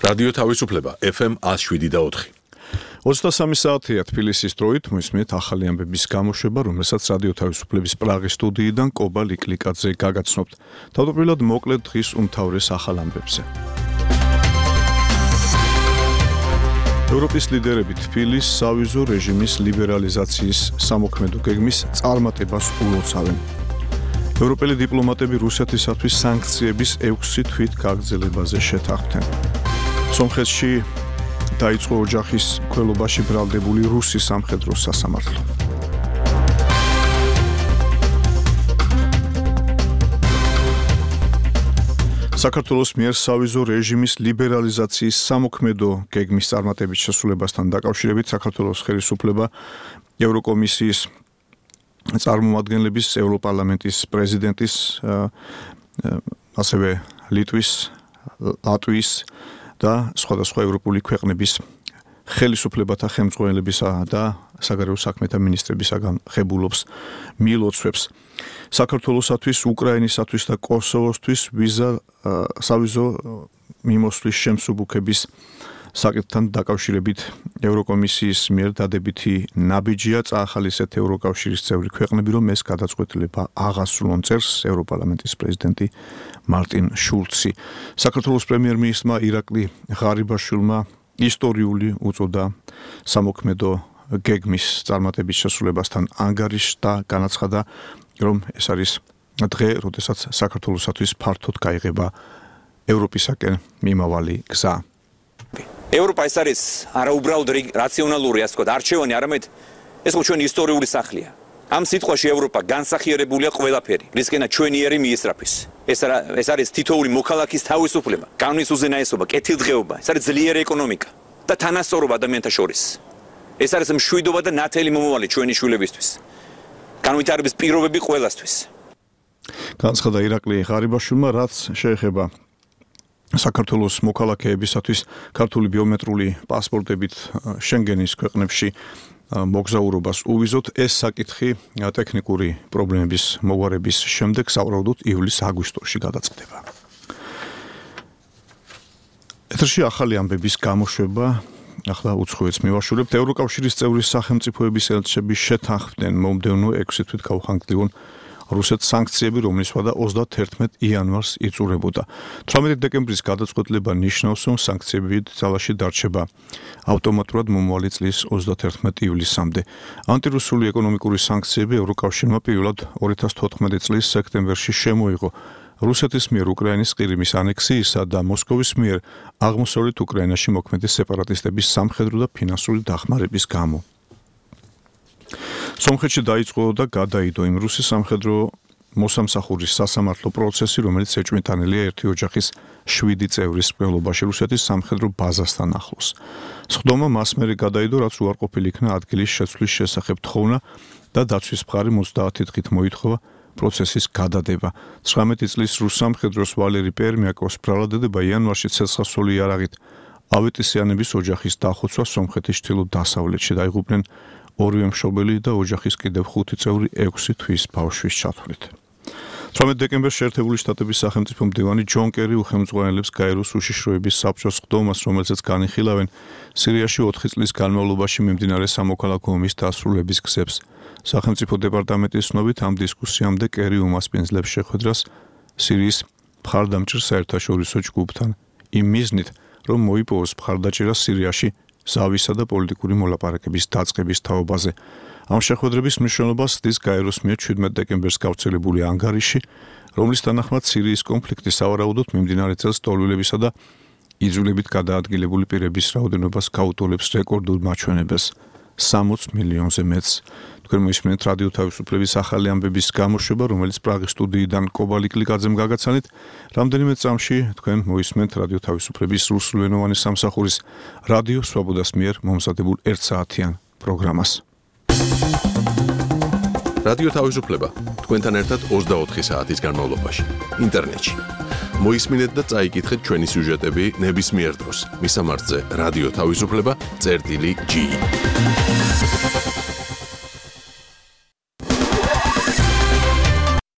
რადიო თავისუფლება FM 107.4. 23 საათია თბილისის დროით მოისმენთ ახალი ამბების გამოშვება, რომელსაც რადიო თავისუფლების პრაღის სტუდიიდან კობა ლიკლიკაძე გაგაცნობთ. თავდაპირველად მოკლედ დღის უმთავრეს ახალ ამბებზე. ევროპის ლიდერები თბილის სავიზო რეჟიმის ლიბერალიზაციის სამოქმედო გეგმის წარმატებას ულოცავენ. ევროპელი დიპლომატები რუსეთისათვის სანქციების 6 თვით გაგრძელებაზე შეთანხმდნენ. სომხეთში დაიწყო ოჯახის მკვლელობაში ბრალდებული რუსი სამხედრო სასამართლო. საქართველოს მიერ სავიზო რეჟიმის ლიბერალიზაციის სამოქმედო გეგმის წარმატების შესრულებასთან დაკავშირებით საქართველოს ხელისუფლება ევროკომისიის წარმომადგენლების, ევროპარლამენტის პრეზიდენტის, ასევე ლიტვის, ლატვიის და სხვადასხვა ევროპული ქვეყნების ხელისუფლებათა ხელმძღვანელებისა და საგარეო საქმეთა მინისტრებისაგან ღებულობს მილოცვებს. საქართველოსათვის, უკრაინისათვის და კოსოვოსთვის ვიზა სავიზო მიმოსვლის შემსუბუქების საკითხთან დაკავშირებით ევროკომისიის მიერ დადებითი ნაბიჯია წაახალისეთ ევროკავშირის წევრი ქვეყნები, რომ ეს გადაწყვეტილება აღასრულონ, წერს ევროპარლამენტის პრეზიდენტი მარტინ შულცი. საქართველოს პრემიერ-მინისტრმა ირაკლი ღარიბაშვილმა ისტორიული უწოდა სამოქმედო გეგმის წარმატების შესრულებასთან ანგარიშს და განაცხადა, რომ ეს არის დღე, როდესაც საქართველოსათვის ფართოდ გაიღება ევროპისაკენ მიმავალი გზა. ევროპა ეს არის არაუბრალოდ რაციონალური, ასე ვთქვათ, არჩევანი, არამედ ეს ჩვენი ისტორიული სახლია. ამ სიტყვაში ევროპა განსახიერებულია ყველაფერი, რისკენაც ჩვენი ერი მიესწრაფის. ეს არის თითოეული მოქალაქის თავისუფლება, კანონის უზენაესობა, კეთილდღეობა, ეს არის ძლიერი ეკონომიკა და თანასწორობა ადამიანთა შორის. ეს არის მშვიდობა და ნათელი მომავალი ჩვენი შვილებისთვის. განვითარების პირობები ყველასთვის. განცხადა ირაკლი ღარიბაშვილმა, რაც შეეხება საქართველოს მოქალაქეებისათვის ქართული ბიომეტრიული პასპორტებით შენგენის ქვეყნებში მოგზაურობას უვიზოთ, ეს საკითხი ტექნიკური პრობლემების მოგვარების შემდეგ სავარაუდოდ ივლის-აგვისტოში გადაწყდება. ეთერში ახალი ამბების გამოშვება, ახლა უცხოეთს მივაშურებთ. ევროკავშირის წევრი სახელმწიფოების ელჩები შეთანხმდნენ მომდევნო 6 თვით გაუხანგრძლივონ რუსეთს სანქციები, რომლის ვადა 31 იანვარს იწურებოდა. 18 დეკემბრის გადაწყვეტილება ნიშნავს, რომ სანქციები ძალაში დარჩება ავტომატურად მომავალი წლის 31 ივლისამდე. ანტირუსული ეკონომიკური სანქციები ევროკავშირმა პირველად 2014 წლის სექტემბერში შემოიღო რუსეთის მიერ უკრაინის ყირიმის ანექსიისა და მოსკოვის მიერ აღმოსავლეთ უკრაინაში მოქმედი სეპარატისტების სამხედრო და ფინანსური დახმარების გამო. სომხეთში დაიწყო და გადაიდო იმ რუსი სამხედრო მოსამსახურის სასამართლო პროცესი, რომელიც ეჭვმიტანილია ერთი ოჯახის 7 წევრის მკვლელობაში რუსეთის სამხედრო ბაზასთან ახლოს. სხდომა მას მერე გადაიდო, რაც უარყოფილი იქნა ადგილის შეცვლის შესახებ თხოვნა და დაცვის მხარი 30 დღით მოითხოვა პროცესის გადადება. 19 წლის რუს სამხედროს ვალერი პერმიაკოს ბრალადდება იანვარში ცეცხლსროლი იარაღით ავეტისიანების ოჯახის დახოცვა სომხეთის ჩრდილო-დასავლეთში დაიღუპნენ ორივე მშობელი და ოჯახის კიდევ 5 წევრი 6 თვის ბავშვის ჩათვლით. 18 დეკემბერს შეერთებული შტატების სახელმწიფო მდივანი ჯონ კერი უხელმძღვანელებს გაეროს უშიშროების საბჭოს სხდომას, რომელზეც განიხილავენ სირიაში 4 წლის განმავლობაში მიმდინარე სამოქალაქო ომის დასრულების გზებს. სახელმწიფო დეპარტამენტის ცნობით ამ დისკუსიამდე კერი უმასპინძლებს შეხვედრას სირიის მხარდამჭერ საერთაშორისო ჯგუფთან იმ მიზნით, რომ მოიპოვოს მხარდაჭერა სირიაში ზავისა და პოლიტიკური მოლაპარაკების დაწყების თაობაზე. ამ შეხვედრების მნიშვნელობას ცდის გაეროს მიერ 17 დეკემბერს გავრცელებული ანგარიში, რომლის თანახმად სირიის კონფლიქტი სავარაუდოდ მიმდინარე წელს ტოლვილებისა და იძულებით გადაადგილებული პირების რაოდენობას გაუტოლებს რეკორდულ მაჩვენებელს 60 მილიონზე მეტს. თქვენ მოისმენთ რადიო თავისუფლების ახალი ამბების გამოშვება, რომელიც პრაღის სტუდიიდან კობა ლიკლიკაძემ გაგაცანით. რამდენიმე წამში თქვენ მოისმენთ რადიო თავისუფლების რუსულენოვანი სამსახურის რადიო სვაბოდას მიერ მომზადებულ 1 საათიან პროგრამას. რადიო თავისუფლება თქვენთან ერთად 24 საათის განმავლობაში ინტერნეტში. მოისმინეთ და წაიკითხეთ ჩვენი სიუჟეტები ნებისმიერ დროს. მისამართზე რადიო თავისუფლება.ge